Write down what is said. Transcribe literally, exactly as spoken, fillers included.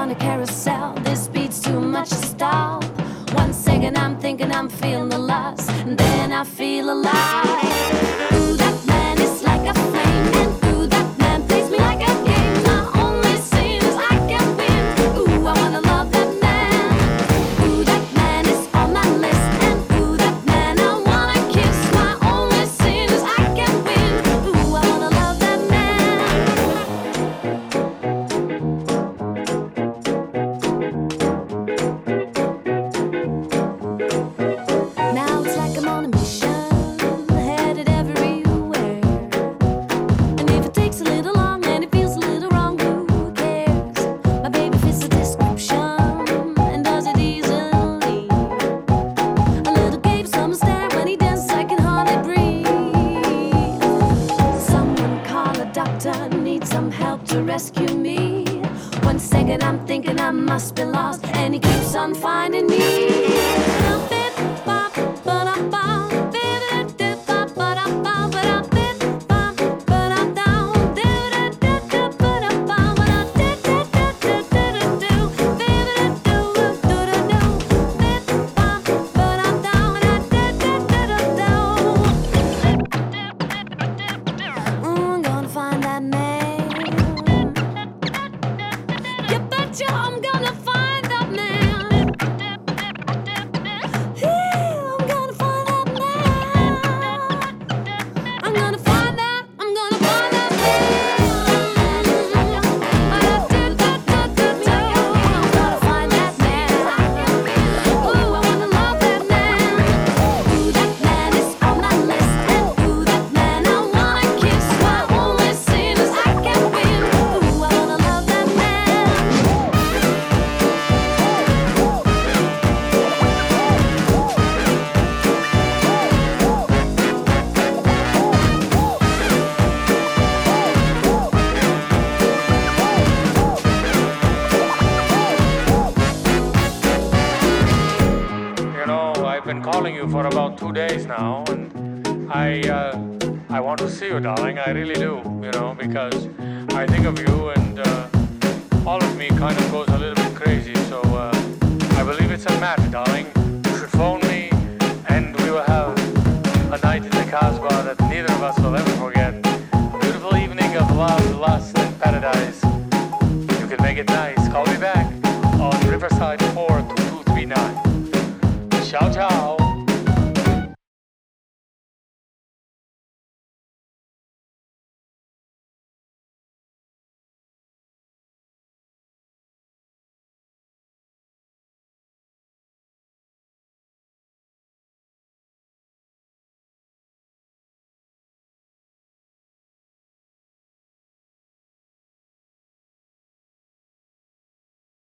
on a carousel. This beat's too much to stop. One second I'm thinking I'm feeling the loss, and then I feel alive. Ooh, that man is like a flame, and ooh, that man plays me like a game. My only sin is I can win. Ooh, I wanna love that man. Ooh, that man is on my list, and ooh, that man I wanna kiss. My only sin is I can win. Ooh, I wanna love that man. Now it's like I'm on a mission, headed everywhere. And if it takes a little long and it feels a little wrong, who cares? My baby fits the description and does it easily. A little gave some stare when he dances, I can hardly breathe. Someone call a doctor, need some help to rescue me. One second I'm thinking I must be lost, and he keeps on finding me. I'm gonna find that man. You betcha I'm gonna find that man. Yeah, I'm gonna find that man. I'm gonna find that, I'm gonna find that man. I'm gonna find that man. Ooh, I wanna love that man. Ooh, that man is on my list, and ooh, that man I wanna kiss. My only sin is I can win. Ooh, I wanna love that man. You know, I've been calling you for about two days now, and I, uh, I want to see you, darling. I really do, you know, because I think of you, and uh, all of me kind of goes a little bit crazy. So uh, I believe it's a match, darling. You should phone me, and we will have a night in the Casbah that neither of us will ever forget. A beautiful evening of love, lust, and paradise. You can make it nice.